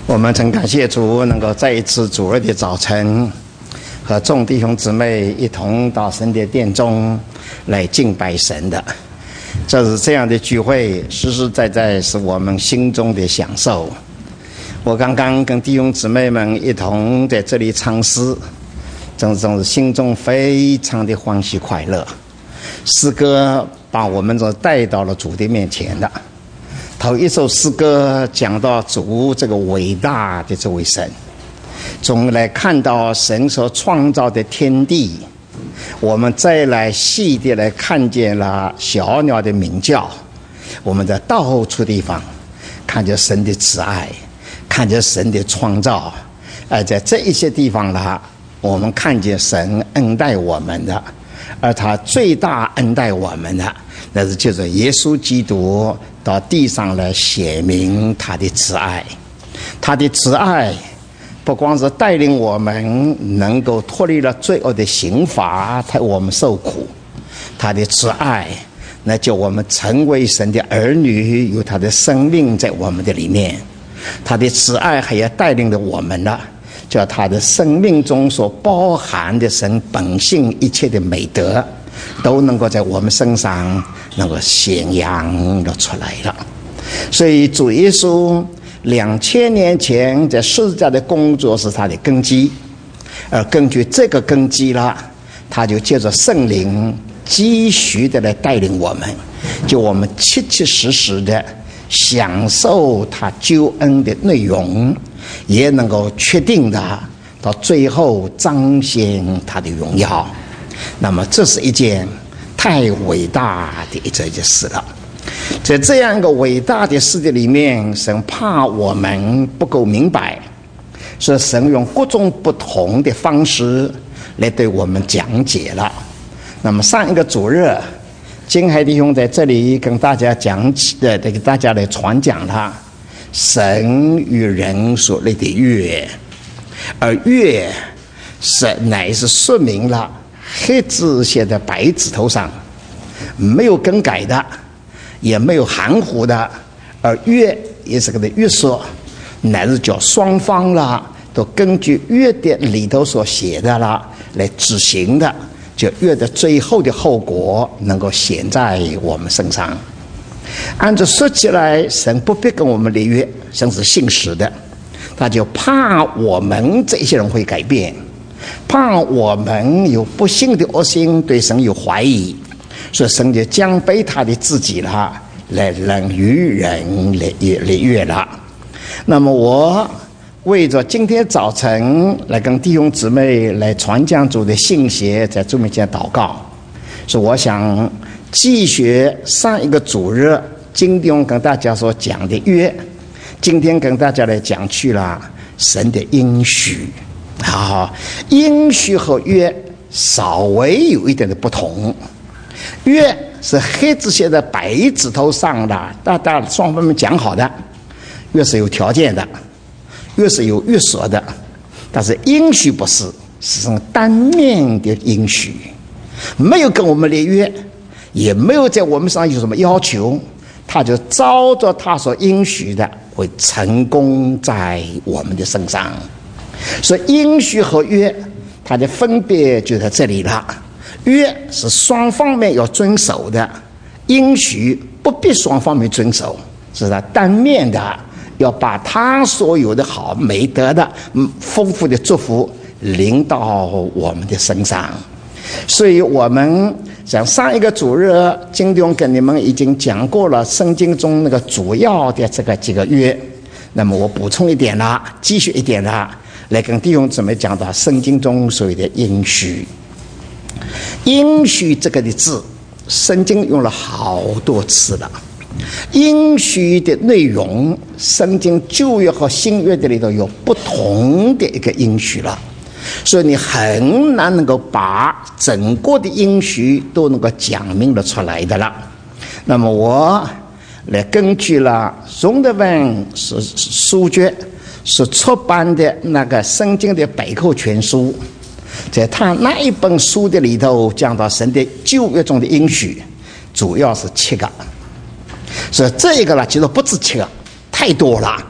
我们真感谢主，能够在一次主日的早晨，和众弟兄姊妹一同到神的殿中来敬拜神的。这样的聚会，实实在在是我们心中的享受。我刚刚跟弟兄姊妹们一同在这里唱诗，真是心中非常的欢喜快乐。诗歌把我们带到了主的面前的。头一首诗歌讲到主这个伟大的这位神，从来看到神所创造的天地，我们再来细的来看见了小鸟的鸣叫，我们在到处地方看见神的慈爱，看见神的创造，而在这一些地方呢，我们看见神恩待我们的，而他最大恩待我们的，那是就是耶稣基督到地上来显明他的慈爱。他的慈爱不光是带领我们能够脱离了罪恶的刑罚，替我们受苦，他的慈爱那叫我们成为神的儿女，有他的生命在我们的里面。他的慈爱还要带领着我们了，叫他的生命中所包含的神本性一切的美德都能够在我们身上能够显扬了出来了。所以主耶稣2000年前在十字架的工作是他的根基，而根据这个根基了，他就借着圣灵继续的来带领我们，就我们切切实实的享受他救恩的内容，也能够确定的到最后彰显他的荣耀。那么这是一件太伟大的一件事了。在这样一个伟大的事的里面，神怕我们不够明白，所以神用各种不同的方式来对我们讲解了。那么上一个主日，金海弟兄在这里跟大家讲起的，给大家来传讲了神与人所立的约，而约乃是说明了黑字写在白纸头上，没有更改的，也没有含糊的，而约也是个的约束，乃是叫双方啦都根据约的里头所写的啦来执行的，就约的最后的后果能够显在我们身上。按照说起来，神不必跟我们立约，神是信实的，他就怕我们这些人会改变，怕我们有不幸的恶心，对神有怀疑，所以神就将背他的自己了，来让与人立约了。那么我为着今天早晨来跟弟兄姊妹来传讲主的信息，在主面前祷告，所以我想继续上一个主日今天跟大家所讲的约，今天跟大家来讲去了神的应许。好，应许和约稍微有一点的不同。约是黑字写在白纸头上的，大家双方面讲好的，约是有条件的，约是有约束的。但是应许不是，是单面的应许，没有跟我们立约，也没有在我们上有什么要求，他就照着他所应许的会成功在我们的身上。所以应许和约它的分别就在这里了。约是双方面要遵守的，应许不必双方面遵守，是他单面的，要把他所有的好美德的丰富的祝福临到我们的身上。所以我们像上一个主日今天跟你们已经讲过了圣经中那个主要的这个几个约，那么我补充一点了，继续一点了，来跟弟兄姊妹讲到圣经中所谓的应许。应许这个的字，圣经用了好多次了。应许的内容，圣经旧约和新约的里头有不同的一个应许了，所以你很难能够把整个的应许都能够讲明了出来的了。那么我来根据了荣德文是书局是出版的那个圣经的百科全书，在他那一本书的里头讲到神的旧约中的应许，主要是7个。所以这个呢，其实不止7个，太多了。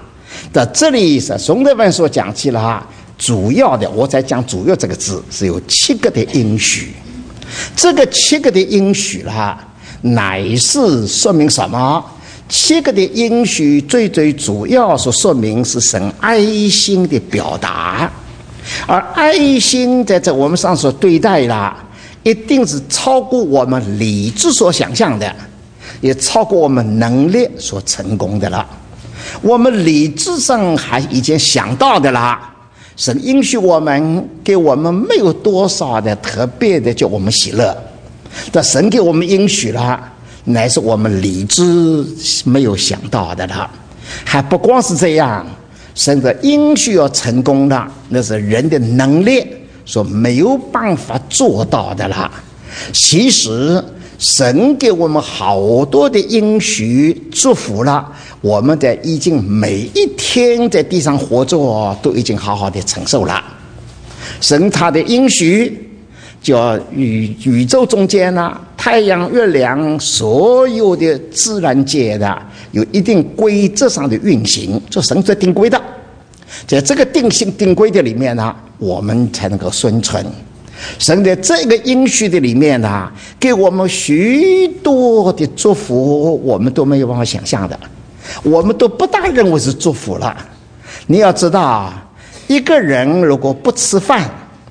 在这里是宋德文所讲起了主要的，我在讲主要这个字是有7个的应许。这个7个的应许乃是说明什么？7个的应许最主要所说明是神爱心的表达，而爱心在这我们上所对待一定是超过我们理智所想象的，也超过我们能力所成功的了。我们理智上还已经想到的神应许我们，给我们没有多少的特别的叫我们喜乐，但神给我们应许乃是我们理智没有想到的了。还不光是这样，神的应许要成功的，那是人的能力所没有办法做到的了。其实神给我们好多的应许祝福了，我们的已经每一天在地上活着都已经好好的承受了。神他的应许叫宇宙中间太阳月亮所有的自然界的有一定规则上的运行，这神在定规的，在这个定性定规的里面我们才能够生存。神在这个应许的里面给我们许多的祝福，我们都没有办法想象的，我们都不大认为是祝福了。你要知道，一个人如果不吃饭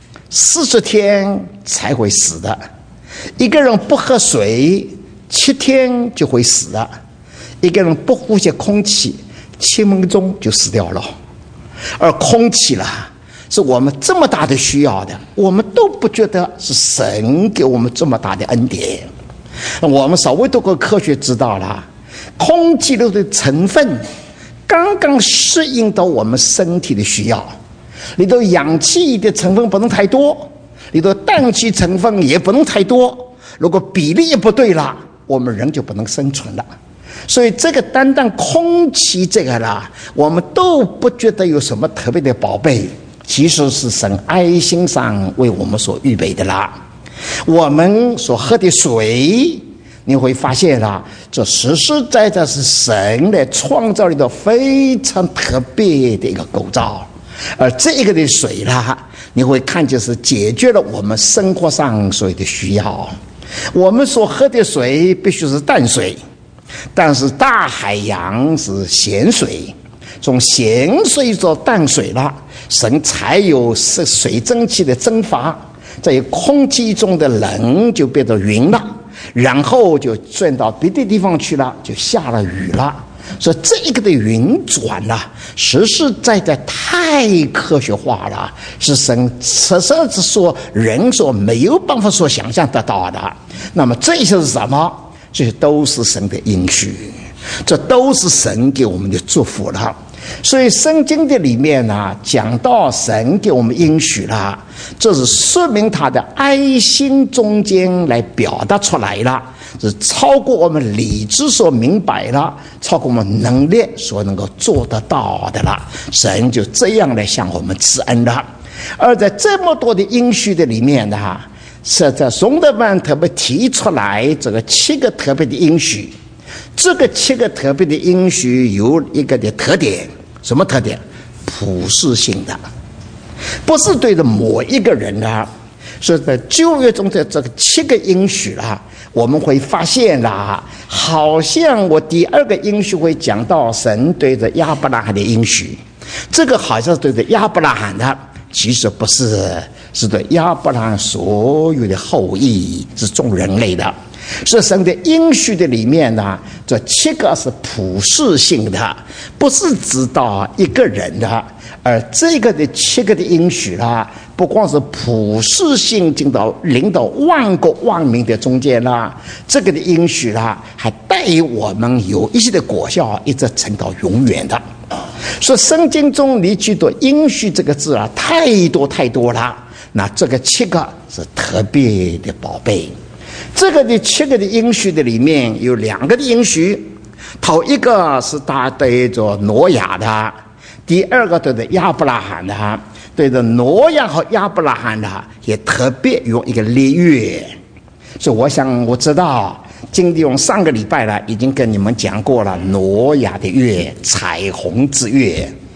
40天才会死的，一个人不喝水7天就会死的，一个人不呼吸空气7分钟就死掉了。而空气是我们这么大的需要的，我们都不觉得是神给我们这么大的恩典。我们稍微都跟科学知道了，空气中的成分刚刚适应到我们身体的需要，里头氧气的成分不能太多，里头氮气成分也不能太多，如果比例也不对了，我们人就不能生存了。所以这个单单空气这个我们都不觉得有什么特别的宝贝，其实是神爱心上为我们所预备的啦。我们所喝的水，你会发现这实实在在是神来创造了一个非常特别的一个构造，而这个的水你会看见是解决了我们生活上所有的需要。我们所喝的水必须是淡水，但是大海洋是咸水，从咸水做淡水神才有水蒸气的蒸发，在空气中的冷就变成云了，然后就转到别的地方去了，就下了雨了。所以这个的运转实实在在太科学化了，是神实实之说人所没有办法所想象得到的。那么这些是什么？这些都是神的应许，这都是神给我们的祝福了。所以圣经的里面讲到神给我们应许了，这是说明他的爱心中间来表达出来了，是超过我们理智所明白了，超过我们能力所能够做得到的了。神就这样来向我们赐恩了。而在这么多的应许的里面是在宋德曼特别提出来这个7个特别的应许。这个7个特别的应许有一个的特点，什么特点？普世性的，不是对着某一个人所以在旧约中的这个7个应许我们会发现好像我第2个应许会讲到神对着亚伯拉罕的应许，这个好像是对着亚伯拉罕的，其实不是，是对亚伯拉罕所有的后裔，是众人类的。是神的应许的里面这7个是普世性的，不是指到一个人的。而这个的7个的应许不光是普世性进到领导万国万民的中间这个的应许还带于我们有一些的果效，一直成到永远的。所以圣经中你去读应许这个字太多太多了，那这个7个是特别的宝贝。这个的7个的应许的里面有2个的应许，头一个是他对着挪亚的，第2个对着亚伯拉罕的。对着挪亚和亚伯拉罕也特别用一个列月。所以我知道今天上个礼拜已经跟你们讲过了挪亚的月，彩虹之月。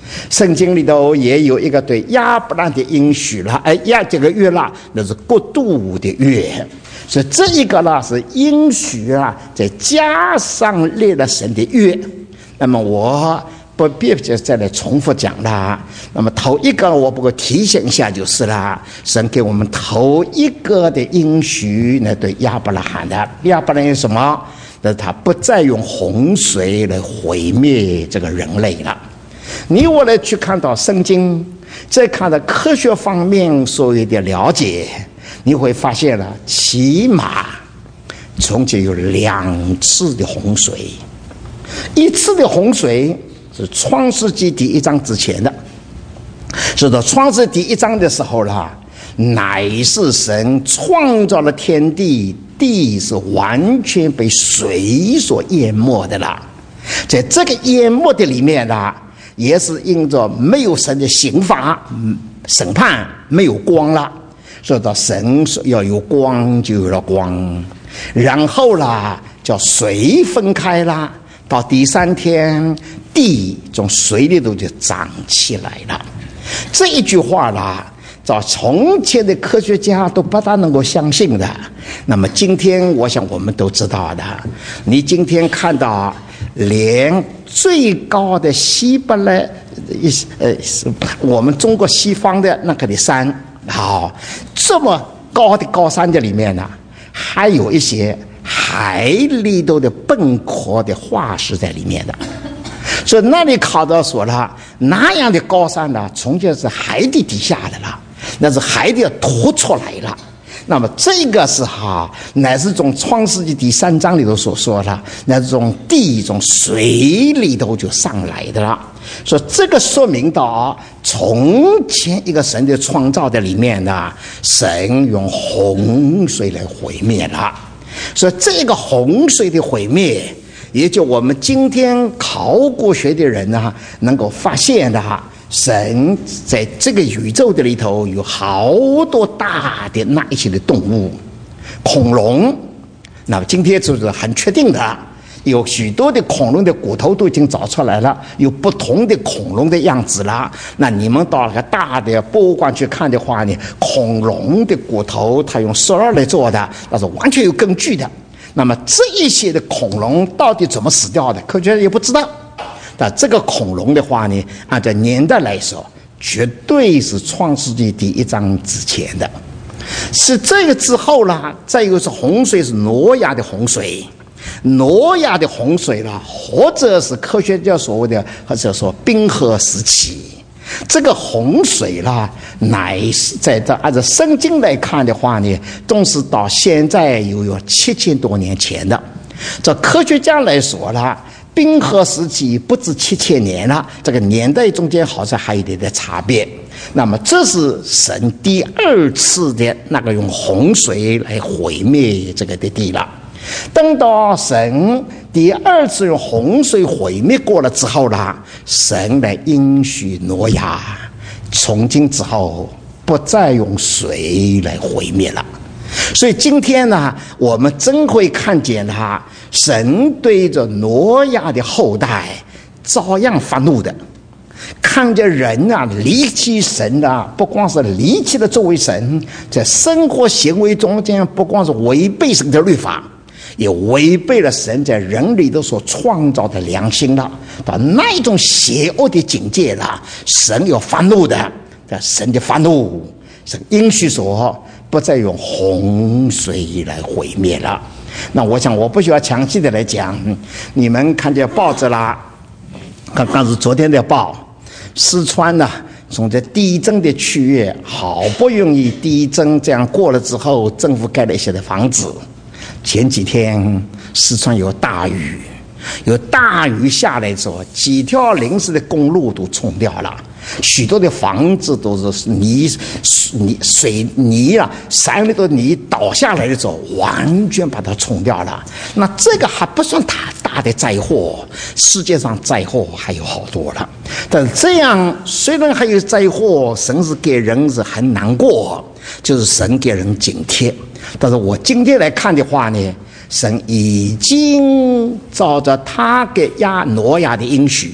圣经里头也有一个对亚伯兰的应许了，这个约啦，那是国度的约，所以这一个呢是应许啊，再加上列了神的约。那么我不必再来重复讲了。那么头一个我不过提醒一下就是了，神给我们头一个的应许呢，对亚伯拉罕的。亚伯拉罕什么？那他不再用洪水来毁灭这个人类了。你我来去看到圣经，再看到科学方面所谓的了解，你会发现了，起码从前有2次的洪水。一次的洪水是创世纪第1章之前的，是到创世第1章的时候啦，乃是神创造了天地，地是完全被水所淹没的啦。在这个淹没的里面啦，也是因着没有神的刑罚审判，没有光了，所以到神说要有光就有了光，然后啦叫水分开啦，到第3天地从水里头就长起来了。这一句话啦，照从前的科学家都不大能够相信的。那么今天我想我们都知道的，你今天看到连最高的西伯来我们中国西方的那个的山，好，这么高的高山的里面呢，还有一些海里头的苯壳的化石在里面的。所以那里考到说了，那样的高山呢，从前是海底底下的了，那是海底凸出来了。那么这个是乃是从创世纪第3章里头所说的，那是从地从水里头就上来的了。所以这个说明到从前一个神的创造的里面呢，神用洪水来毁灭了。所以这个洪水的毁灭，也就我们今天考古学的人呢能够发现的，神在这个宇宙的里头有好多大的那一些的动物，恐龙，那么今天就是很确定的，有许多的恐龙的骨头都已经找出来了，有不同的恐龙的样子了。那你们到那个大的博物馆去看的话呢，恐龙的骨头它用塑料来做的，那是完全有根据的。那么这一些的恐龙到底怎么死掉的，科学家也不知道。但这个恐龙的话呢，按照年代来说，绝对是创世纪第1章之前的。是这个之后啦，再一个是洪水，是挪亚的洪水。挪亚的洪水啦，或者是科学家所谓的，或者说冰河时期。这个洪水啦，乃是在这按照圣经来看的话呢，都是到现在有7000多年前的。这科学家来说啦，冰河时期不止7000年了，这个年代中间好像还有一点点差别。那么这是神第2次的那个用洪水来毁灭这个的地了。等到神第2次用洪水毁灭过了之后呢，神来应许挪亚，从今之后不再用水来毁灭了。所以今天呢，我们真会看见神对着挪亚的后代照样发怒的。看见人离弃神不光是离弃了这位神，在生活行为中间不光是违背神的律法，也违背了神在人里头所创造的良心了，到那一种邪恶的境界了，神有发怒的。神的发怒，神应许说不再用洪水来毁灭了。那我想我不需要详细的来讲，你们看见报纸啦，刚刚是昨天的报，四川呢从这地震的区域，好不容易地震这样过了之后，政府盖了一些的房子。前几天四川有大雨，下来之后，几条临时的公路都冲掉了，许多的房子都是水泥山里头泥倒下来的时候，完全把它冲掉了。那这个还不算大的灾祸，世界上灾祸还有好多了。但是这样虽然还有灾祸，神是给人是很难过，就是神给人警惕。但是我今天来看的话呢，神已经照着他给挪亚的应许，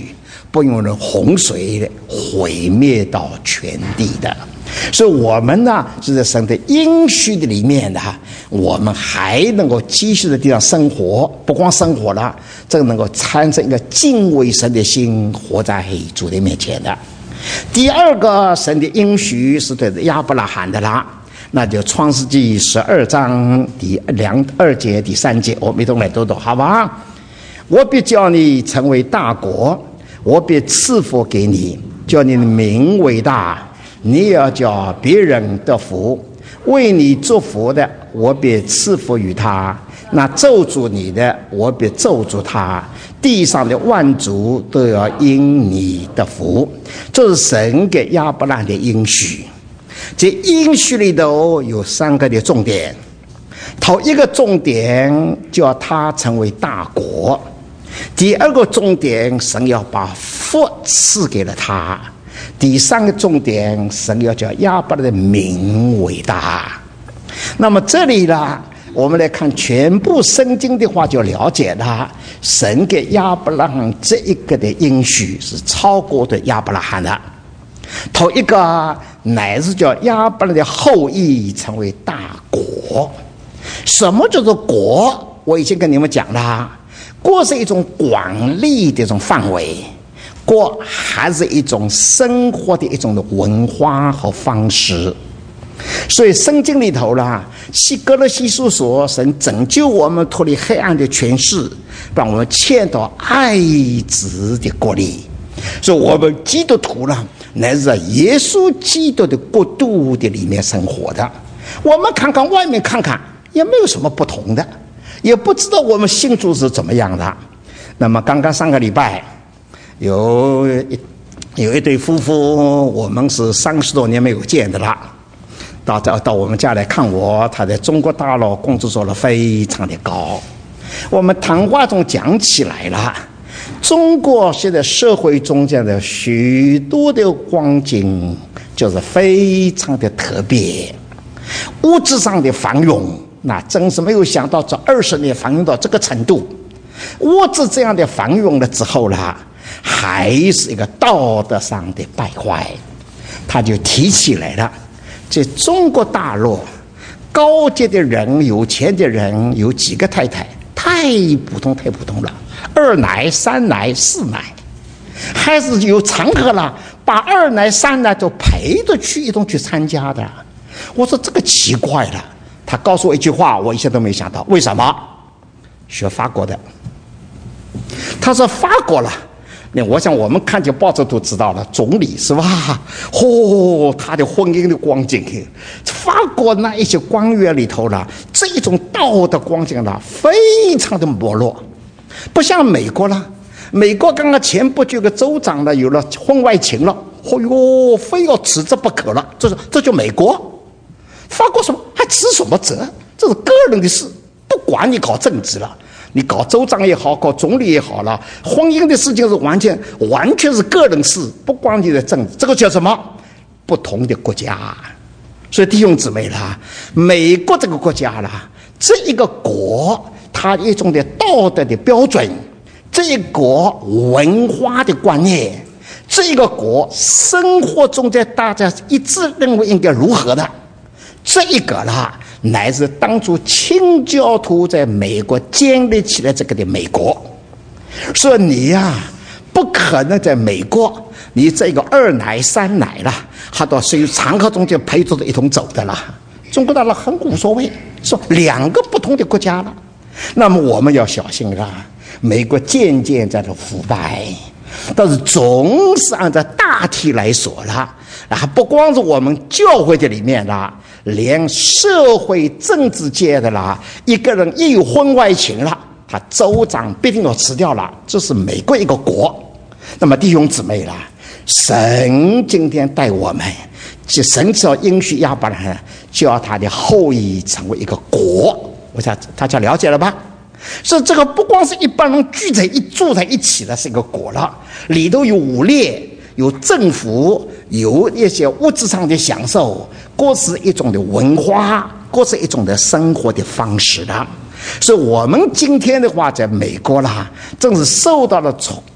不用洪水毁灭到全地的。所以我们呢是在神的应许的里面的，我们还能够继续在地上生活，不光生活了，这个能够产生一个敬畏神的心，活在主的面前的。第二个神的应许是对亚伯拉罕的啦，那就创世纪12章第2节第3节，我们一同来读读好吧？我必叫你成为大国，我必赐福给你，叫你的名为大，你也要叫别人得福。为你祝福的，我必赐福于他；那咒诅你的，我必咒诅他。地上的万族都要因你得福。这是神给亚伯拉罕的应许。这应许里头有3个的重点。头一个重点叫他成为大国，第二个重点神要把福赐给了他，第3个重点神要叫亚伯拉罕的名为大。那么这里呢，我们来看全部圣经的话，就了解了神给亚伯拉罕这一个的应许是超过对亚伯拉罕的。头一个乃是叫亚伯拉罕的后裔成为大国。什么叫做国？我已经跟你们讲了，国是一种广义的一种范围，国还是一种生活的一种的文化和方式。所以圣经里头啦，希哥勒西书说，神拯救我们脱离黑暗的权势，让我们迁到爱子的国里。所以我们基督徒呢，乃是在耶稣基督的国度的里面生活的。我们看看外面看看，也没有什么不同的，也不知道我们信主是怎么样的。那么刚刚上个礼拜有一对夫妇，我们是30多年没有见的了，到我们家来看我。他在中国大陆工作做得非常的高。我们谈话中讲起来了，中国现在社会中间的许多的光景就是非常的特别，物质上的繁荣，那真是没有想到这20年繁荣到这个程度。物质这样的繁荣了之后呢，还是一个道德上的败坏。他就提起来了，在中国大陆高阶的人、有钱的人有几个太太，太普通了，2奶、3奶、4奶，还是有场合了，把2奶、3奶都陪着去一同去参加的。我说这个奇怪了。他告诉我一句话，我一下都没想到，为什么？学法国的。他说法国了，那我想我们看见报纸都知道了，总理是吧？他的婚姻的光景，法国那一些官员里头了，这一种道德光景了，非常的没落，不像美国了。美国刚刚前不久个州长呢有了婚外情了，非要辞职不可了，这就美国。法国什么还辞什么责？这是个人的事，不管你搞政治了，你搞州长也好，搞总理也好了，婚姻的事情是完全是个人事，不关你的政治。这个叫什么？不同的国家。所以弟兄姊妹啦，美国这个国家啦，这一个国，它一种的道德的标准，这一国文化的观念，这一个国生活中在大家一致认为应该如何的。这一个啦，乃是当初清教徒在美国建立起来这个的美国。所以你呀，不可能在美国，你这个2奶、3奶啦，还到属于场合中间陪着一同走的啦。中国大陆很无所谓，说2个不同的国家了。那么我们要小心了，美国渐渐在这腐败，但是总是按照大体来说了，还不光是我们教会的里面啦，连社会政治界的啦，一个人一有婚外情了，他州长必定要辞掉了。这是美国一个国。那么弟兄姊妹啦，神今天带我们，神只要应许亚伯拉罕，叫他的后裔成为一个国。我想大家了解了吧？所以这个不光是一般人住在一起的是一个国了，里头有武力，有政府，有一些物质上的享受，各是一种的文化，各是一种的生活的方式了。所以我们今天的话，在美国啦，正是受到了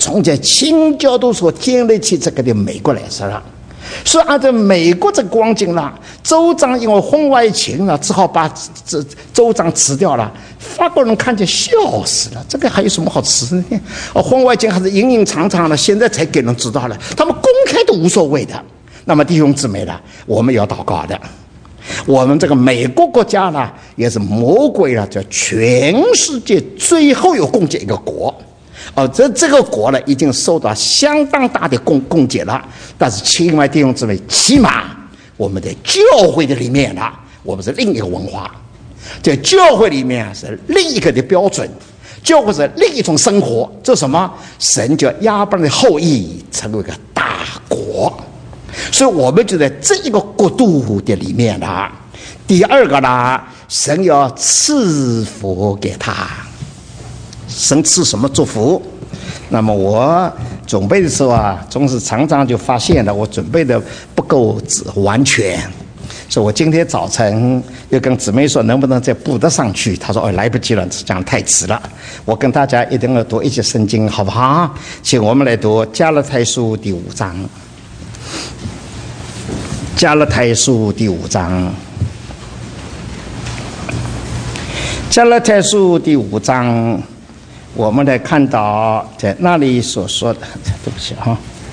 从这清教徒所建立起这个的美国来说了。所以按照美国这个光景了，州长因为婚外情了，只好把这州长辞掉了。法国人看见笑死了，这个还有什么好辞呢？婚外情还是隐隐藏藏的，现在才给人知道了，他们公开都无所谓的。那么弟兄姊妹呢，我们要祷告的。我们这个美国国家呢，也是魔鬼了，叫全世界最后有攻击一个国。这个国呢，已经受到相当大的攻击了。但是亲爱弟兄姊妹，起码我们在教会的里面呢，我们是另一个文化，在教会里面是另一个的标准，教会是另一种生活。这什么？神叫亚伯兰的后裔成为一个大国。所以我们就在这一个国度的里面了。第二个呢，神要赐福给他。神赐什么祝福？那么我准备的时候啊，总是常常就发现了我准备的不够完全，所以我今天早晨又跟姊妹说，能不能再补得上去？她说来不及了，讲太迟了。我跟大家一定要读一节圣经，好不好？请我们来读加拉太书第5章。加拉太书第5章，加拉太书第5章，我们来看到在那里所说的，对不起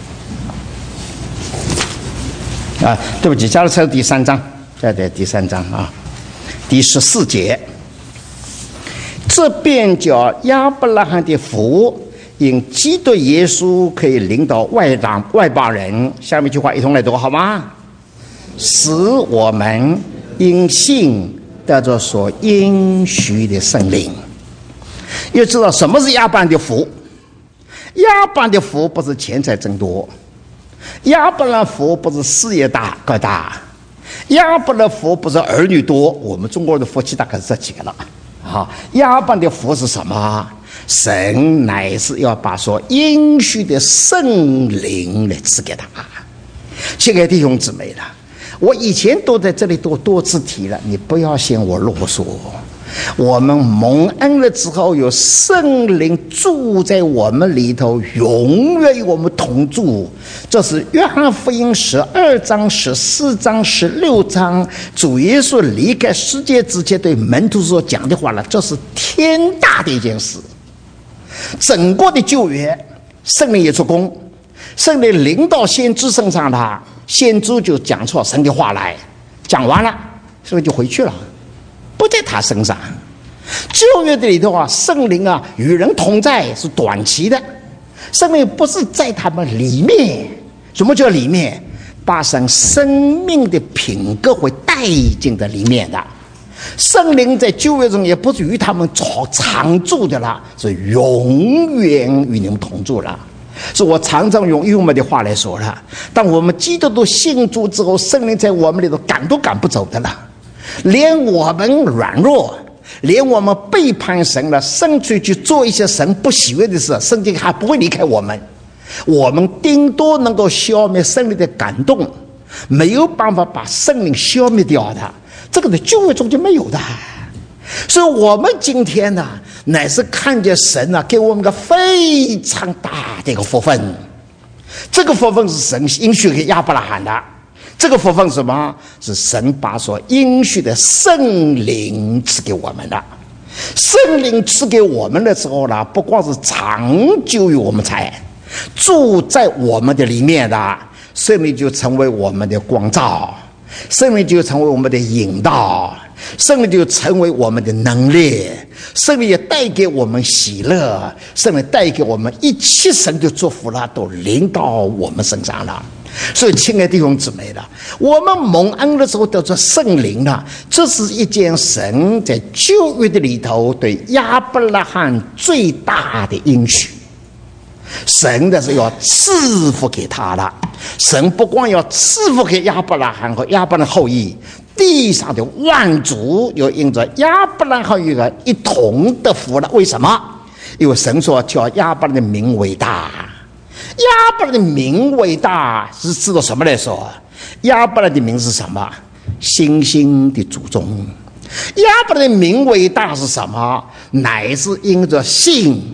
对不起，加拉太书第3章，对第3章啊，第14节，这便叫亚伯拉罕的福，因基督耶稣可以领导外邦人。下面一句话一同来读好吗？使我们因信得着所应许的圣灵。要知道什么是亚伯兰的福？亚伯兰的福不是钱财增多，亚伯兰福不是事业高大，亚伯兰福不是儿女多。我们中国的福气大概是这几个了。亚伯兰的福是什么？神乃是要把所应许的圣灵来赐给他。亲爱的弟兄姊妹了，我以前都在这里多次提了，你不要嫌我啰嗦。我们蒙恩了之后，有圣灵住在我们里头，永远与我们同住。这是约翰福音12章、14章、16章，主耶稣离开世界之前对门徒所讲的话了。这是天大的一件事。整个的旧约，圣灵也做工，圣灵临到先知身上了，先知就讲出神的话来，讲完了，所以就回去了，不在他身上。旧约的里头啊，圣灵啊与人同在是短期的，圣灵不是在他们里面。什么叫里面？把神生命的品格会带进在里面的。圣灵在旧约中也不是与他们常住的了，是永远与你们同住了。所以我常常用我们的话来说了，当我们基督徒信主之后，圣灵在我们里头赶都赶不走的了。连我们软弱，连我们背叛神了，甚至去做一些神不喜悦的事，圣经还不会离开我们。我们顶多能够消灭圣灵的感动，没有办法把圣灵消灭掉的。这个在旧约中就没有的。所以我们今天呢，乃是看见神啊给我们个非常大的一个福分。这个福分是神应许给亚伯拉罕的。这个福分是什么？是神把所应许的圣灵赐给我们的。圣灵赐给我们的时候呢，不光是长久于我们才住在我们的里面的，圣灵就成为我们的光照，圣灵就成为我们的引导，圣灵就成为我们的能力，圣灵也带给我们喜乐，圣灵带给我们一切神的祝福了，都临到我们身上了。所以亲爱的弟兄姊妹了，我们蒙恩的时候得着圣灵了，这是一件神在旧约的里头对亚伯拉罕最大的应许。神的是要赐福给他了，神不光要赐福给亚伯拉罕和亚伯拉罕后裔，地上的万族又因着亚伯拉罕后裔一同得福了。为什么？因为神说叫亚伯拉罕的名伟大。亚伯拉罕的名伟大是指的什么来说？亚伯拉罕的名是什么？星星的祖宗。亚伯拉罕的名伟大是什么？乃是因着信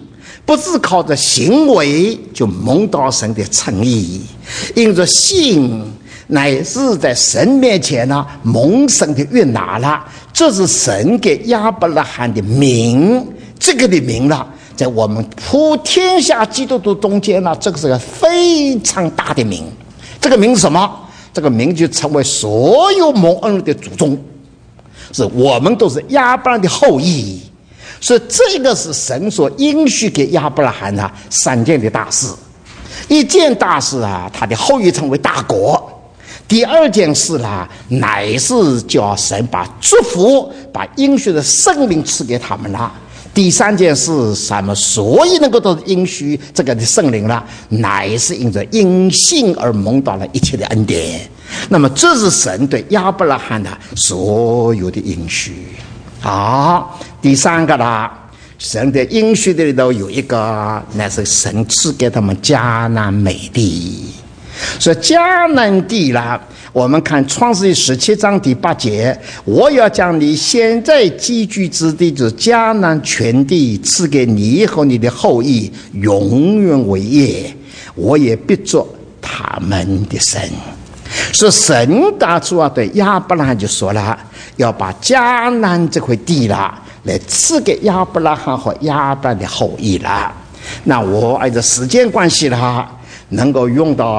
不是靠着行为就蒙到神的诚意，因着信乃是在神面前呢蒙神的悦纳了。这是神给亚伯拉罕的名，这个的名呢，在我们普天下基督徒中间呢，这个是个非常大的名。这个名是什么？这个名就成为所有蒙恩的祖宗，是我们都是亚伯拉罕的后裔。所以这个是神所应许给亚伯拉罕的3件的大事。一件大事啊，他的后裔成为大国。第2件事啦，乃是叫神把祝福、把应许的圣灵赐给他们了。第3件事，什么？所以能够都应许这个的圣灵了，乃是因着因信而蒙到了一切的恩典。那么这是神对亚伯拉罕的所有的应许。好，第3个啦，神的应许的里头有一个，那是神赐给他们迦南美地。所以迦南地啦，我们看创世记17章第8节，我要将你现在寄居之地，就是迦南全地，赐给你和你的后裔，永远为业，我也必做他们的神。所以神当初啊，对亚伯拉罕就说了，要把迦南这块地啦，来赐给亚伯拉罕和亚伯拉罕的后裔啦。那我按照时间关系啦，能够用到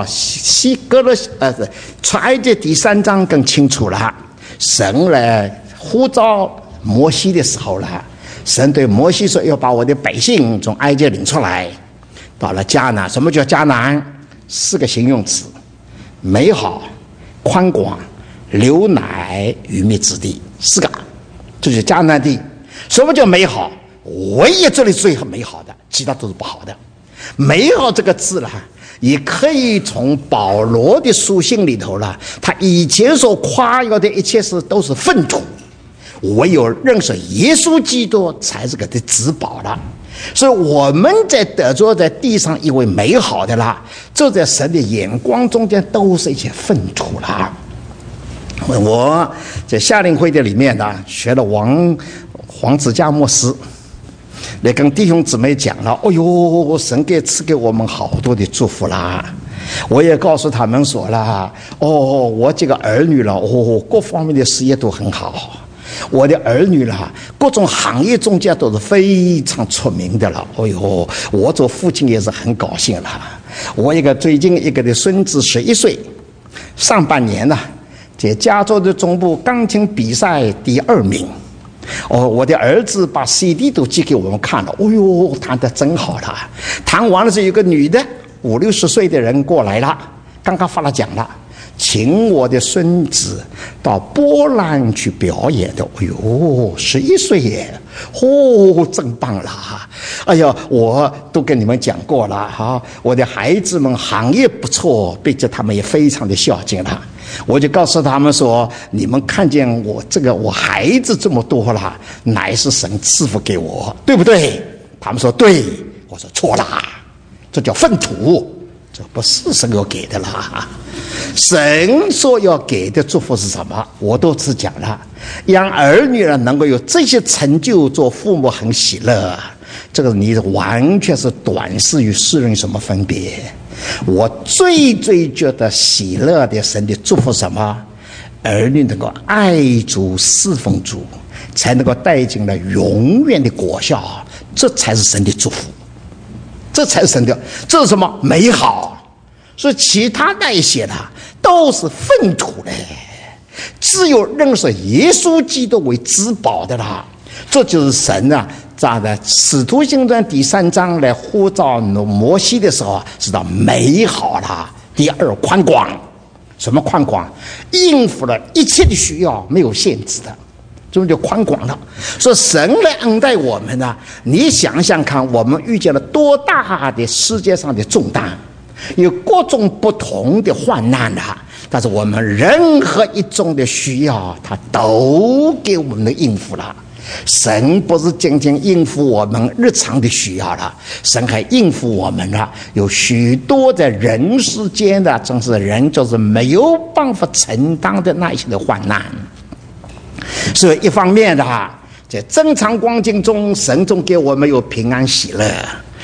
出埃及第3章更清楚了。神来呼召摩西的时候了，神对摩西说，要把我的百姓从埃及领出来，到了迦南。什么叫迦南？4个形容词：美好、宽广、流奶与蜜之地，4个，这就是迦南地。什么叫美好？唯一这里最美好的，其他都是不好的。美好这个字啦，也可以从保罗的书信里头了，他以前所夸耀的一切事都是粪土，唯有认识耶稣基督才是个的至宝了。所以我们在得着在地上以为美好的啦，这在神的眼光中间都是一些粪土啦。我在夏令会的里面呢，学了黄子嘉牧师来跟弟兄姊妹讲了，哎呦，神赐给我们好多的祝福啦。我也告诉他们说了，我这个儿女了，各方面的事业都很好。我的儿女了，各种行业中间都是非常出名的了。我做父亲也是很高兴了。我最近一个的孙子11岁，上半年呢，在加州的中部钢琴比赛第2名。我的儿子把 CD 都寄给我们看了，弹得真好了。弹完了之后，有个女的50、60岁的人过来了，刚刚发了奖了，请我的孙子到波兰去表演的。11岁耶，真棒了！我都跟你们讲过了哈，我的孩子们行业不错，并且他们也非常的孝敬了。我就告诉他们说，你们看见我孩子这么多了，乃是神赐福给我，对不对？他们说对。我说错了，这叫粪土，这不是神要给的啦。神说要给的祝福是什么？我都只讲了，让儿女能够有这些成就，做父母很喜乐。这个你完全是短视与世人有什么分别？我最觉得喜乐的神的祝福什么？儿女能够爱主侍奉主，才能够带进了永远的果效，这才是神的祝福，这才是神的，这是什么？美好。所以其他那些的都是粪土嘞，只有认识耶稣基督为至宝的啦。这就是神啊，在使徒行传第3章来呼召摩西的时候，知道美好啦。第2，宽广。什么宽广？应付了一切的需要，没有限制的，这就宽广了。所以神来恩待我们呢，你想想看，我们遇见了多大的世界上的重担，有各种不同的患难啊，但是我们任何一种的需要，他都给我们的应付了。神不是仅仅应付我们日常的需要了，神还应付我们了有许多在人世间的，真是人就是没有办法承担的那些的患难。所以一方面的在正常光景中，神总给我们有平安喜乐；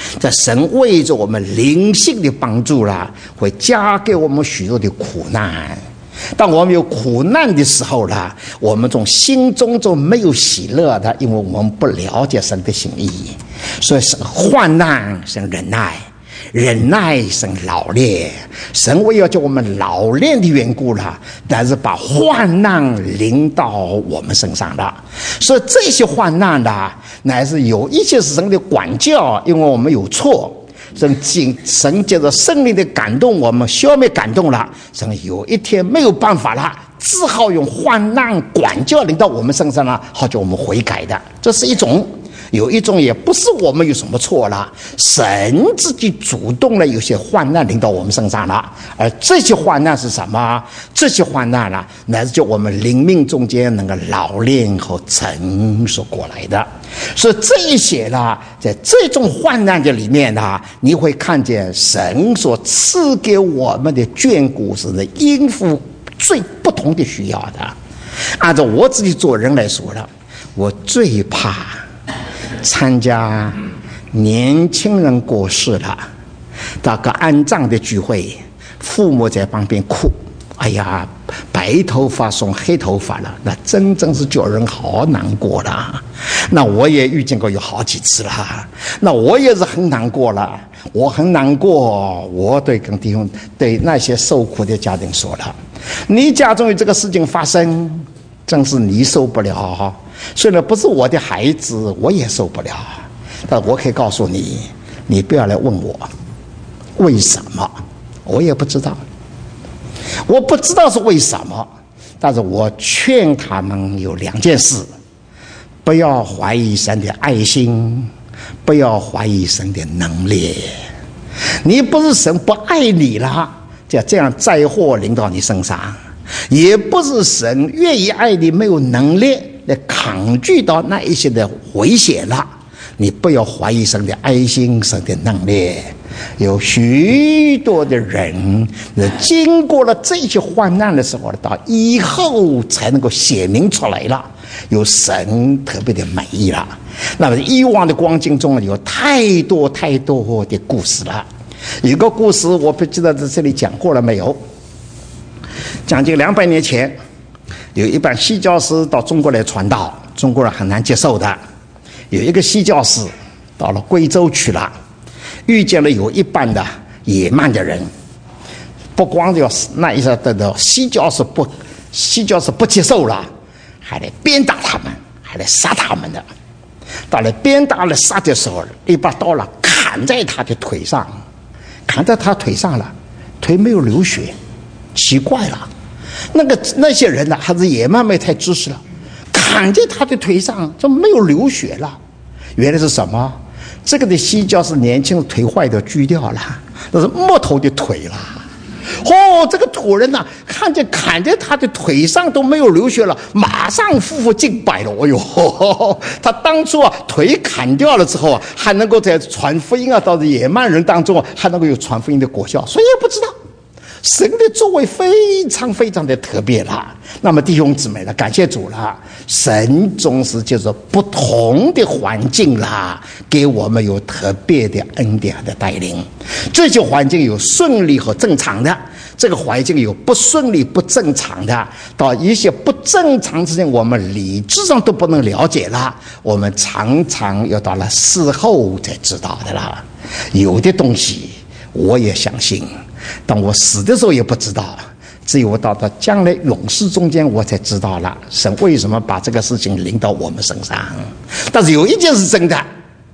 这神为着我们灵性的帮助啦，会加给我们许多的苦难。当我们有苦难的时候啦，我们从心中就没有喜乐的，因为我们不了解神的心意。所以患难生忍耐，忍耐生老练。神为要叫我们老练的缘故啦，但是把患难临到我们身上了。所以这些患难啦，乃是有一些是神的管教，因为我们有错。神借着圣灵的感动，我们消灭感动了，神有一天没有办法了，只好用患难管教临到我们身上了，好叫我们悔改的。这是一种。有一种也不是我们有什么错了，神自己主动的有些患难临到我们身上了。而这些患难是什么？这些患难呢，乃是叫我们灵命中间能够老练和成熟过来的。所以这一些呢，在这种患难的里面呢，你会看见神所赐给我们的眷顾是能应付最不同的需要的。按照我自己做人来说了，我最怕参加年轻人过世了，到个安葬的聚会，父母在旁边哭，哎呀，白头发送黑头发了，那真正是叫人好难过了。那我也遇见过有好几次了，那我也是很难过了，我很难过。我跟弟兄对那些受苦的家庭说了，你家中有这个事情发生，真是你受不了，虽然不是我的孩子，我也受不了。但我可以告诉你，你不要来问我为什么，我也不知道，我不知道是为什么。但是我劝他们有两件事：不要怀疑神的爱心，不要怀疑神的能力。你不是神不爱你了，这样灾祸临到你身上，也不是神愿意爱你，没有能力来抗拒到那一些的危险了。你不要怀疑神的爱心，神的能力。有许多的人经过了这些患难的时候，到以后才能够显明出来了，有神特别的美意了。那么以往的光景中有太多太多的故事了。有个故事我不记得在这里讲过了没有，将近200年前，有一班西教士到中国来传道，中国人很难接受的。有一个西教士到了贵州去了，遇见了有一半的野蛮的人，不光要那一下的西教士不接受了，还来鞭打他们，还来杀他们的。到了鞭打了杀的时候，一把刀了砍在他的腿上，砍在他腿上了，腿没有流血。奇怪了，那些人呢，还是野蛮没太知识了，砍在他的腿上怎么没有流血了？原来是什么？这个的西教是年轻的腿坏的锯掉了，那是木头的腿了。这个土人呢，看见砍在他的腿上都没有流血了，马上夫妇敬拜了。他当初腿砍掉了之后还能够在传福音到野蛮人当中还能够有传福音的果效，所以也不知道神的作为非常非常的特别啦。那么弟兄姊妹了，感谢主啦，神总是就是不同的环境啦，给我们有特别的恩典的带领。这些环境有顺利和正常的，这个环境有不顺利不正常的，到一些不正常之前我们理智上都不能了解了，我们常常要到了事后才知道的啦。有的东西我也相信，当我死的时候也不知道，只有我到将来永世中间我才知道了神为什么把这个事情临到我们身上。但是有一件是真的，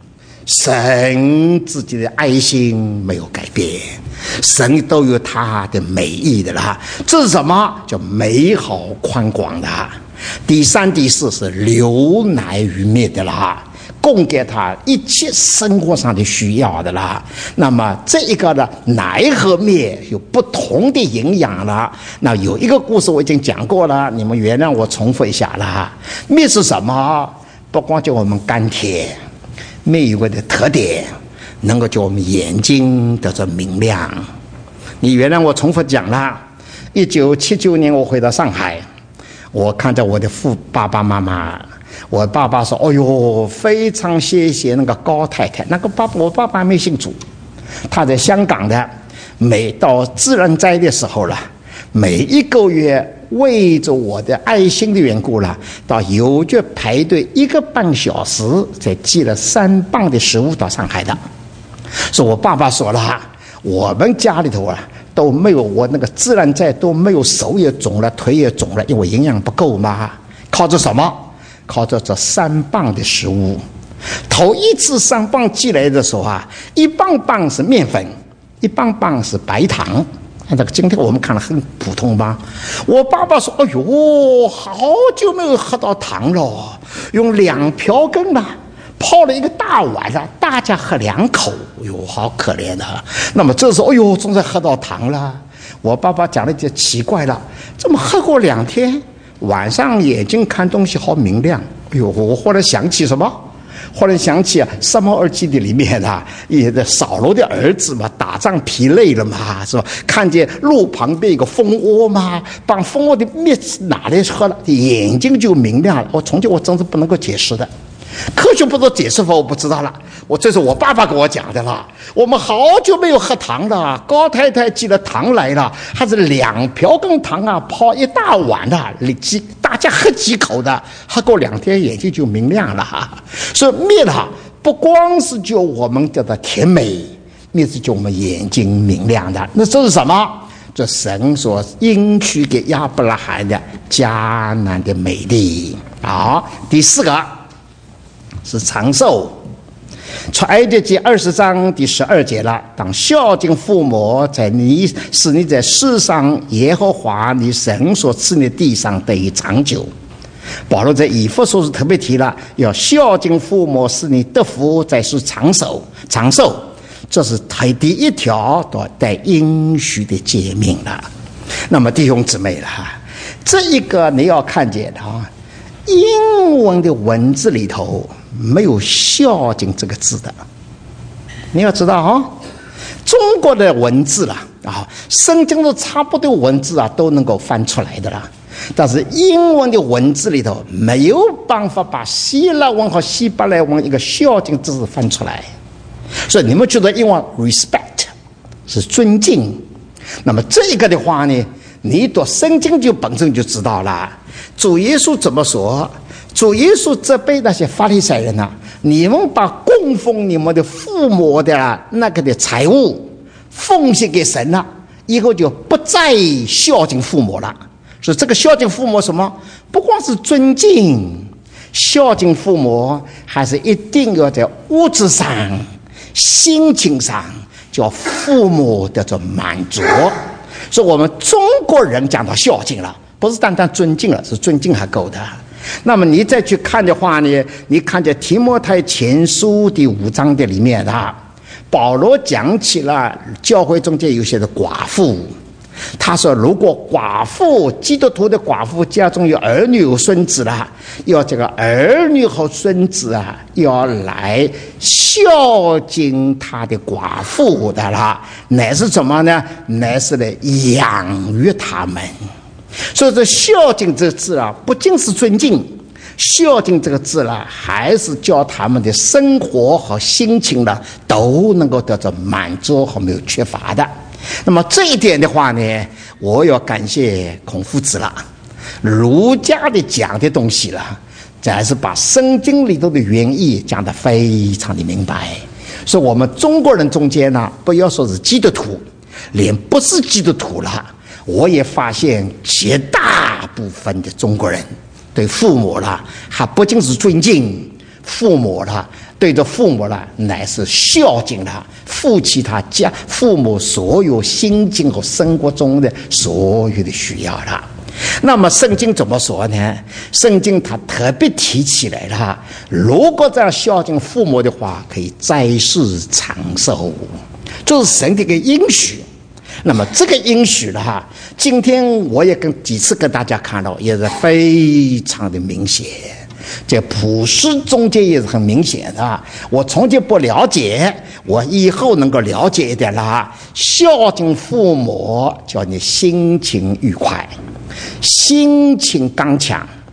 神自己的爱心没有改变，神都有他的美意的啦。这是什么？叫美好宽广的。第3、第4是流奶与蜜的啦，供给他一切生活上的需要的啦。那么这一个的奶和蜜有不同的营养了。那有一个故事我已经讲过了，你们原谅我重复一下啦。蜜是什么？不光叫我们甘甜，蜜有个的特点，能够叫我们眼睛得着明亮。你原谅我重复讲了。1979年我回到上海，我看着我的父爸爸妈妈我爸爸说：“哎呦，非常谢谢那个高太太。那个我爸爸没信主，他在香港的，每到自然灾的时候了，每一个月为着我的爱心的缘故了，到邮局排队1个半小时，才寄了3磅的食物到上海的。”所以我爸爸说了，我们家里头啊都没有，我那个自然灾都没有，手也肿了，腿也肿了，因为营养不够嘛。靠着什么？靠着这3磅的食物。头一次3磅寄来的时候啊，1磅是面粉，1磅是白糖。那个今天我们看了很普通吧？我爸爸说：“哎呦，好久没有喝到糖了，用2瓢羹吧。”泡了一个大碗了，大家喝2口，哎呦，好可怜啊！那么这时候，哎呦，总算喝到糖了。我爸爸讲了就奇怪了，怎么喝过2天，晚上眼睛看东西好明亮？哎呦，我忽然想起什么？忽然想起《撒母耳记》的里面啊，也的扫罗的儿子嘛，打仗疲累了嘛，是吧？看见路旁边有个蜂窝嘛，把蜂窝的蜜拿来喝了，眼睛就明亮了。从前我真是不能够解释的。科学不知道解释法，我不知道了。这是我爸爸给我讲的了。我们好久没有喝糖了，高太太寄了糖来了，还是2瓢羹糖啊，泡一大碗的，大家喝几口的，喝过2天眼睛就明亮了。所以蜜了不光是叫我们叫做甜美，蜜是叫我们眼睛明亮的。那这是什么？这神所应许给亚伯拉罕的迦南的美地。好，第4个是长寿。出埃及记20章第12节了，当孝敬父母，使你在世上耶和华你神所赐你的地上得以长久。保罗在以弗所书特别提了，要孝敬父母，使你得福，在世长寿。这是第1条带应许的诫命了。那么弟兄姊妹了，这一个你要看见啊，英文的文字里头没有孝敬这个字的，你要知道啊，中国的文字了啊，圣经的差不多文字啊都能够翻出来的了，但是英文的文字里头没有办法把希腊文和希伯来文一个孝敬字翻出来，所以你们觉得英文 respect 是尊敬，那么这个的话呢，你读圣经就本身就知道了。主耶稣怎么说？主耶稣责备那些法利赛人啊，你们把供奉你们的父母的那个的财物奉献给神了，以后就不再孝敬父母了。所以这个孝敬父母什么？不光是尊敬，孝敬父母还是一定要在物质上、心情上叫父母得到满足。所以我们中国人讲到孝敬了，不是单单尊敬了，是尊敬还够的。那么你再去看的话呢，你看见提摩太前书第5章的里面啊，保罗讲起了教会中间有些的寡妇，他说如果寡妇，基督徒的寡妇家中有儿女有孙子了，要这个儿女和孙子啊，要来孝敬他的寡妇的啦，乃是什么呢？乃是来养育他们。所以这孝敬这个字啊，不仅是尊敬，孝敬这个字啦，还是叫他们的生活和心情呢都能够得到满足和没有缺乏的。那么这一点的话呢，我要感谢孔夫子了，儒家的讲的东西了，这还是把圣经里头的原意讲得非常的明白。所以我们中国人中间呢，不要说是基督徒，连不是基督徒了，我也发现绝大部分的中国人对父母了，还不仅是尊敬父母了，对着父母了，乃是孝敬了，负起他家父母所有心境和生活中的所有的需要了。那么圣经怎么说呢？圣经他特别提起来了，如果这样孝敬父母的话，可以在世长寿，这是神的一个应许。那么这个应许了哈，今天我也几次跟大家看到，也是非常的明显，这普世中间也是很明显的。我从前不了解，我以后能够了解一点啦。孝敬父母叫你心情愉快，心情刚强，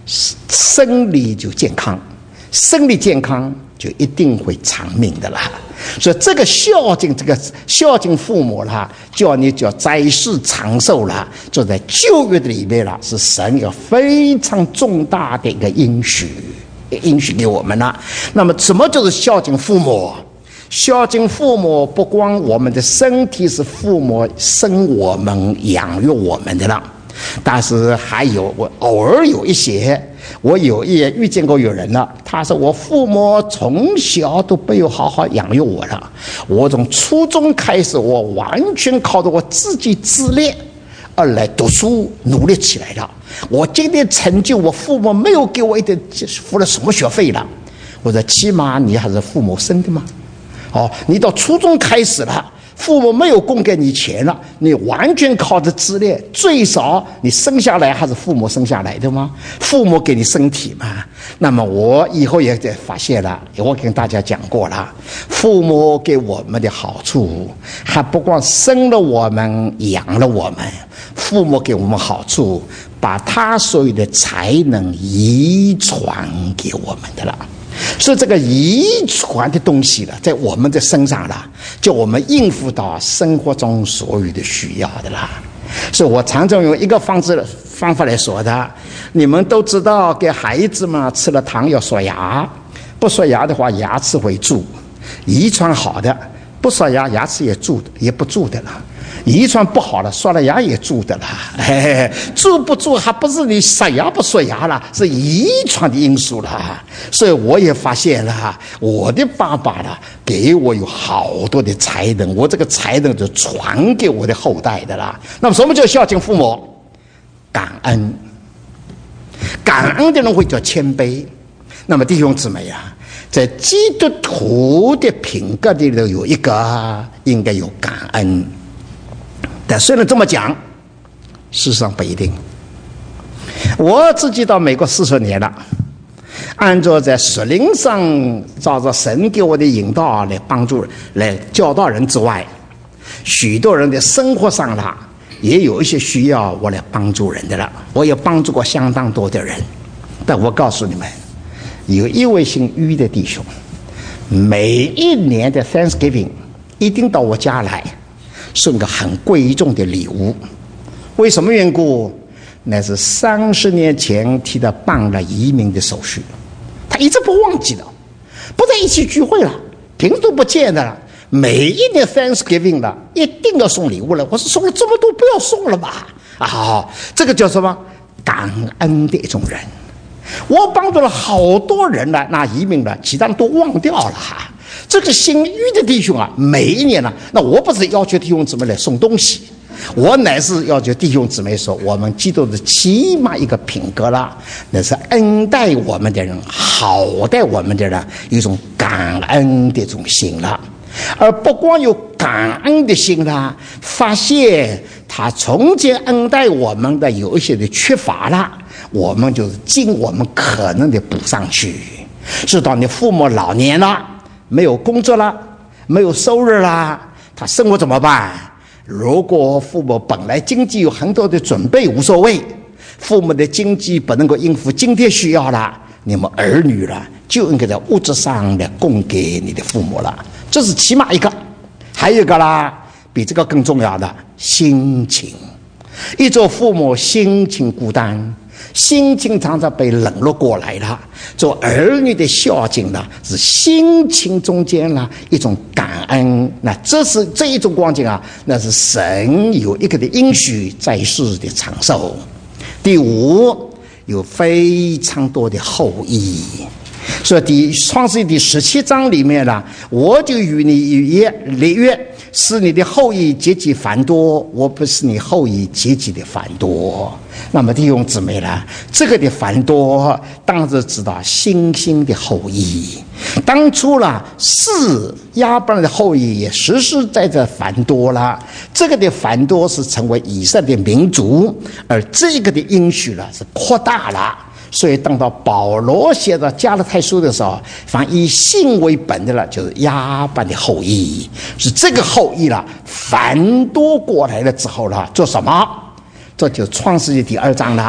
生理就健康，生理健康就一定会长命的啦。所以这个孝敬父母啦，叫你叫在世长寿啦，就在旧约的里面啦，是神一个非常重大的一个应许给我们了。那么什么就是孝敬父母？孝敬父母不光我们的身体是父母生我们养育我们的了，但是还有我偶尔有一些，我也遇见过有人了，他说我父母从小都没有好好养育我了，我从初中开始，我完全靠着我自己自立而来读书努力起来了，我今天成就我父母没有给我一点付了什么学费了，我说起码你还是父母生的吗？你到初中开始了，父母没有供给你钱了，你完全靠着自立，最少你生下来还是父母生下来的吗？父母给你身体嘛。那么我以后也发现了，我跟大家讲过了，父母给我们的好处还不光生了我们养了我们，父母给我们好处，把他所有的才能遗传给我们的了。所以这个遗传的东西了，在我们的身上了，就我们应付到生活中所有的需要的啦。所以我常常用一个方法来说的，你们都知道，给孩子们吃了糖要刷牙，不刷牙的话牙齿会蛀，遗传好的不刷牙牙齿也不蛀的了，遗传不好了刷了牙也蛀的了。蛀不蛀还不是你刷牙不刷牙了，是遗传的因素了。所以我也发现了，我的爸爸了给我有好多的才能，我这个才能就传给我的后代的啦。那么什么叫孝敬父母？感恩，感恩的人会叫谦卑。那么弟兄姊妹啊，在基督徒的品格里头有一个应该有感恩，但虽然这么讲，事实上不一定。我自己到美国40年了，按照在属灵上照着神给我的引导来帮助来教导人之外，许多人的生活上了也有一些需要我来帮助人的了，我也帮助过相当多的人。但我告诉你们，有一位姓于的弟兄，每一年的 Thanksgiving 一定到我家来送个很贵重的礼物。为什么缘故？那是30年前替他办了移民的手续，他一直不忘记了，不在一起聚会了，平时都不见的了，每一年 Thanksgiving 了一定要送礼物了。我说送了这么多不要送了吧。这个叫什么？感恩的一种人。我帮助了好多人了，那移民了其他人都忘掉了。这个姓于的弟兄啊，每一年呢，那我不是要求弟兄姊妹来送东西，我乃是要求弟兄姊妹说，我们基督的起码一个品格啦，那是恩待我们的人，好待我们的人，一种感恩的一种心啦。而不光有感恩的心啦，发现他从前恩待我们的有一些的缺乏啦，我们就是尽我们可能的补上去。直到你父母老年了，没有工作了，没有收入了，他生活怎么办？如果父母本来经济有很多的准备无所谓，父母的经济不能够应付今天需要了，你们儿女了就应该在物质上来供给你的父母了，这是起码一个。还有一个啦，比这个更重要的心情。一做父母心情孤单，心情常常被冷落过来了，做儿女的孝敬呢，是心情中间呢一种感恩。那这一种光景啊，那是神有一个的应许在世的长寿。第五，有非常多的后裔。所以创世记第17章里面呢，我就与你立约，使你的后裔结集繁多，我不是你后裔结集的繁多。那么弟兄姊妹呢，这个的繁多当然知道星星的后裔。当初了是亚伯兰的后裔也实实在在繁多了，这个的繁多是成为以色列的民族，而这个的应许了是扩大了。所以等到保罗写到加拉太书的时候，凡以信为本的了，就是亚伯的后裔，是这个后裔了繁多过来了之后了，做什么？这就创世纪第2章了。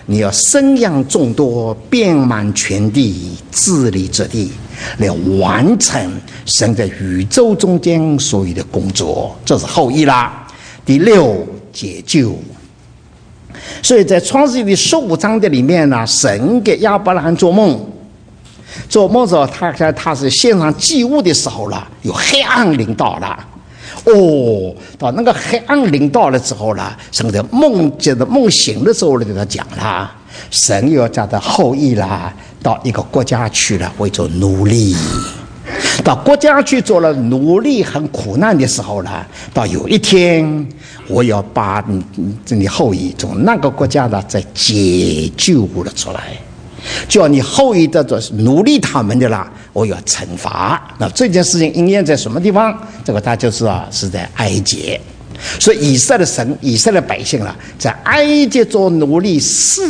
你要生养众多，遍满全地，治理这地，来完成神在宇宙中间所有的工作。这是后裔啦。第六，解救。所以在创世纪的15章的里面呢，神给亚伯拉罕做梦的时候，他是献上祭物的时候了，有黑暗临到了。到那个黑暗临到了之后了，神的接着梦醒的时候呢，给他讲了，神要叫他后裔啦，到一个国家去了，为做奴隶。到国家去做了奴隶，很苦难的时候了，到有一天，我要把你后裔从那个国家呢再解救了出来，叫你后裔的做奴隶他们的啦，我要惩罚。那这件事情应验在什么地方？这个大家就知道是在埃及。所以以色列百姓了，在埃及做奴隶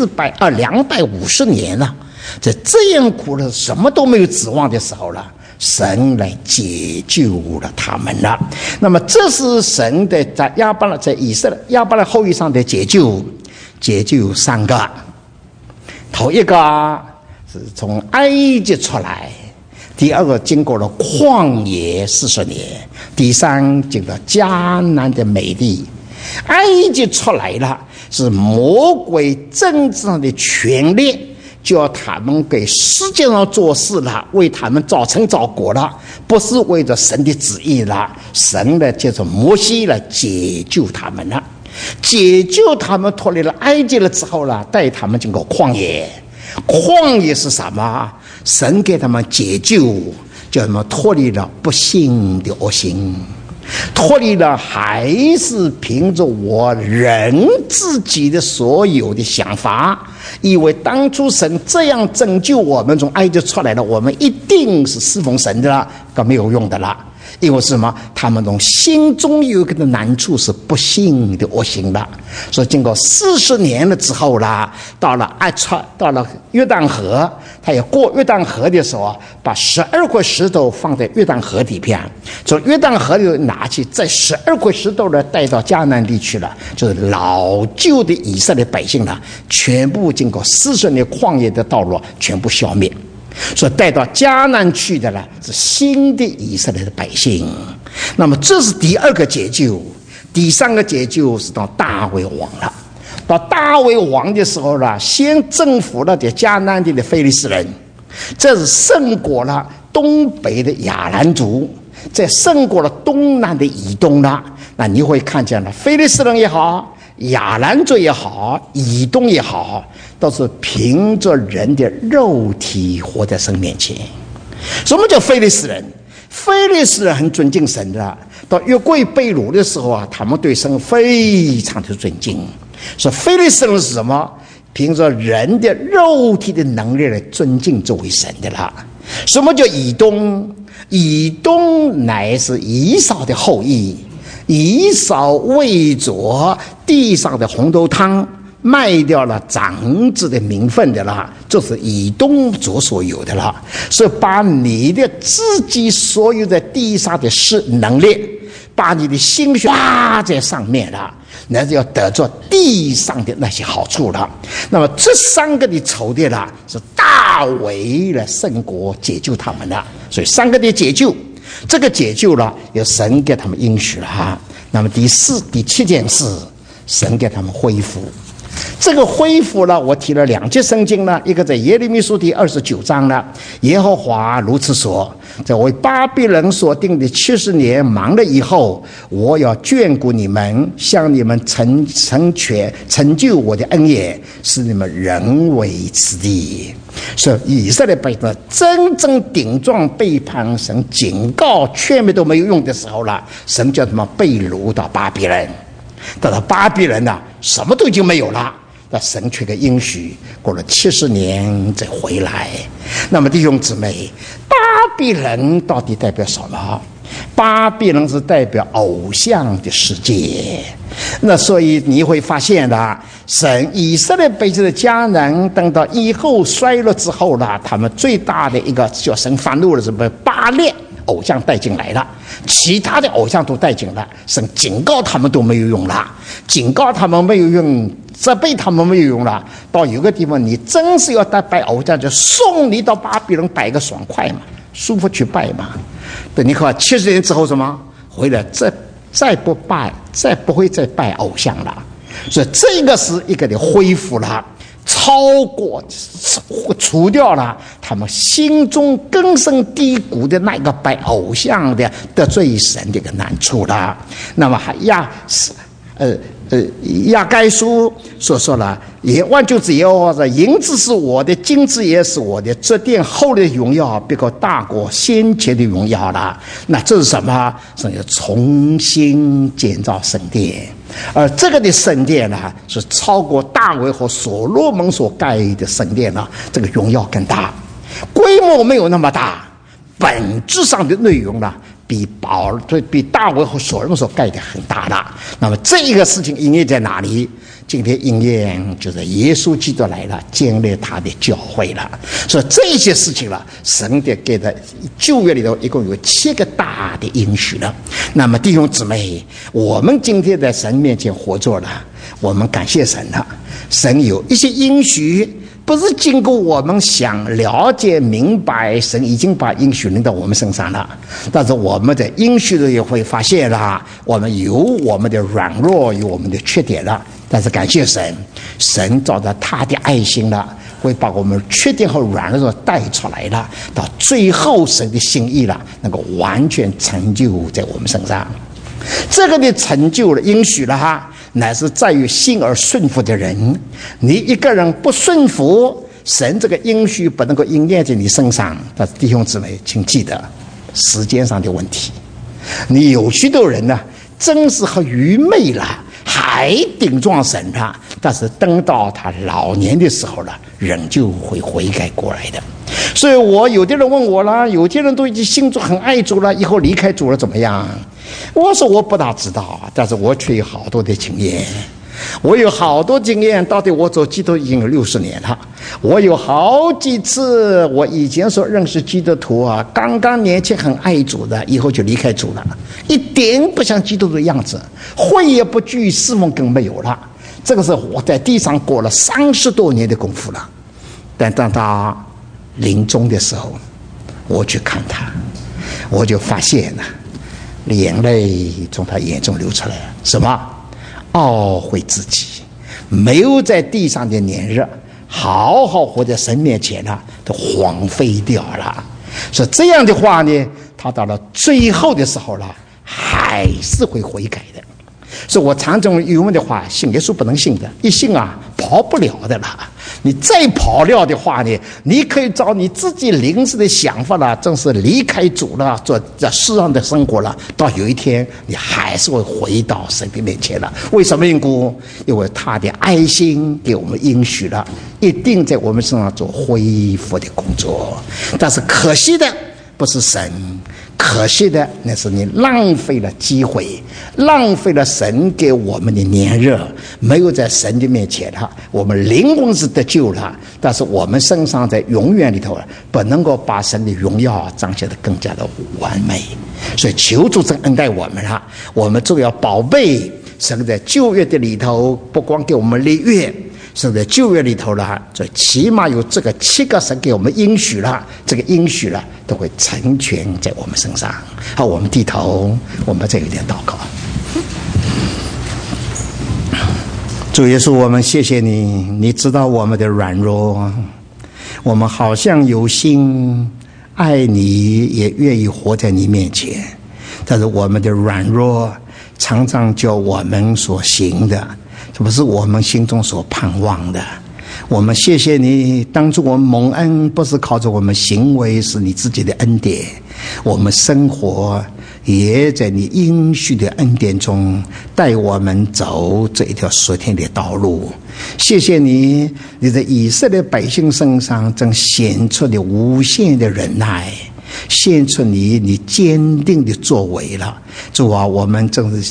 250年了，在这样苦的什么都没有指望的时候了，神来解救了他们了。那么这是神的在亚伯拉后裔上的解救有3个。头一个是从埃及出来，第二个经过了旷野40年，第三经过迦南的美地。埃及出来了，是魔鬼政治上的权力，叫他们给世界上做事了，为他们造成造果了，不是为着神的旨意了。神呢，借着摩西来解救他们了，解救他们脱离了埃及了之后了，带他们经过旷野。旷野是什么？神给他们解救，叫他们脱离了不幸的恶行，脱离了还是凭着我人自己的所有的想法，以为当初神这样拯救我们从埃及出来了，我们一定是侍奉神的了，可没有用的了。因为什么？他们从心中有一个的难处是不幸的恶行了。所以经过40年了之后啦，到了约旦河，他要过约旦河的时候，把12块石头放在约旦河底边，从约旦河里拿起，在12块石头呢带到迦南地去了，就是老旧的以色列百姓了，全部经过40年旷野的道路，全部消灭。所以带到迦南去的呢，是新的以色列的百姓。那么这是第2个解救。第3个解救是到大卫王了。到大卫王的时候呢，先征服了这迦南地的非利士人，这是胜过了东北的亚兰族，再胜过了东南的以东了。那你会看见了，非利士人也好，亚兰族也好，以东也好，都是凭着人的肉体活在神面前。什么叫非利士人？非利士人很尊敬神的，到约柜被掳的时候啊，他们对神非常的尊敬。说非利士人是什么？凭着人的肉体的能力来尊敬这位神的啦。什么叫以东？以东乃是以扫的后裔。以扫为着地上的红豆汤，卖掉了长子的名分的了，这是以东族所有的了。所以把你的自己所有在地上的能力，把你的心血花在上面了，那就要得着地上的那些好处了。那么这3个的仇敌了，是大卫来胜国解救他们了。所以3个的解救，这个解救了，有神给他们应许了哈。那么第7件事，神给他们恢复。这个恢复了，我提了2节圣经了，一个在耶利米书第29章了。耶和华如此说：在为巴比伦所定的70年忙了以后，我要眷顾你们，向你们成就我的恩业，使你们人为此地。所以以色列百姓真正顶撞背叛神，警告劝灭都没有用的时候了，神叫他们被掳到巴比伦。到了巴比伦呢，什么都已经没有了，那神却给应许，过了70年再回来。那么弟兄姊妹，巴比伦到底代表什么？巴比伦是代表偶像的世界。那所以你会发现了，神以色列百姓的迦南，等到以后衰落之后了，他们最大的一个叫神发怒的是巴列偶像带进来了，其他的偶像都带进了，神警告他们都没有用了，警告他们没有用，责备他们没有用了。到有个地方你真是要拜偶像，就送你到巴比伦摆个爽快嘛，舒服去拜嘛。等你看70年之后什么回来，再不拜，再不会再拜偶像了。所以这个是一个的恢复了，超过除掉了他们心中根深蒂固的那个拜偶像的得罪神的一个难处了。那么亚该书所说了，万军之耶和华说，银子是我的，金子也是我的，这殿后的荣耀比个大过先前的荣耀了。那这是什么？是要重新建造圣殿，而这个的圣殿呢，是超过大卫和所罗门所盖的圣殿呢，这个荣耀更大，规模没有那么大，本质上的内容呢，比大卫和所罗门所盖的很大了。那么这个事情应验在哪里？今天应验就是耶稣基督来了，建立他的教会了。所以这些事情了，神的给的旧约里头一共有7个大的应许了。那么弟兄姊妹，我们今天在神面前活着了，我们感谢神了。神有一些应许，不是经过我们想了解明白，神已经把应许领到我们身上了。但是我们的应许也会发现了，我们有我们的软弱，有我们的缺点了。但是感谢神，神照着他的爱心了，会把我们缺点和软弱带出来了，到最后神的心意了，能够完全成就在我们身上。这个的成就了应许了哈，乃是在于信而顺服的人。你一个人不顺服，神这个应许不能够应验在你身上。但是弟兄姊妹，请记得时间上的问题。你有许多人呢，真是和愚昧了，还顶撞神了，但是等到他老年的时候了，人就会悔改过来的。所以有的人问我了，有些人都已经信主很爱主了，以后离开主了怎么样？我说我不大知道，但是我却有好多的经验。我有好多经验，到底我走基督已经有60年了。我有好几次，我以前所认识基督徒啊，刚刚年轻很爱主的，以后就离开主了，一点不像基督徒的样子，会也不惧，侍奉更没有了。这个是我在地上过了30多年的功夫了。但当他临终的时候，我去看他，我就发现了眼泪从他眼中流出来了。什么？懊悔自己没有在地上的年日好好活在神面前了，都荒废掉了。所以这样的话呢，他到了最后的时候了，还是会悔改的。所以我常常用的话，信耶稣不能信的，一信啊跑不了的了。你再跑了的话呢，你可以照你自己临时的想法了，正是离开主了，做在世上的生活了，到有一天你还是会回到神的面前了。为什么缘故？因为他的爱心给我们应许了，一定在我们身上做恢复的工作。但是可惜的不是神，可惜的那是你浪费了机会，浪费了神给我们的年日，没有在神的面前了。我们灵魂是得救了，但是我们身上在永远里头不能够把神的荣耀彰显得更加的完美。所以求主真恩待我们了，我们就要宝贝神在旧约的里头，不光给我们立约，神在旧约里头了，这起码有这个7个神给我们应许了，这个应许了都会成全在我们身上。好，我们低头，我们再有点祷告。主耶稣，我们谢谢你，你知道我们的软弱，我们好像有心爱你，也愿意活在你面前，但是我们的软弱常常叫我们所行的这不是我们心中所盼望的。我们谢谢你，当初我们蒙恩不是靠着我们行为，是你自己的恩典，我们生活也在你应许的恩典中带我们走这一条属天的道路。谢谢你，你在以色列百姓身上正显出了无限的忍耐，显出你坚定的作为了。主啊，我们正是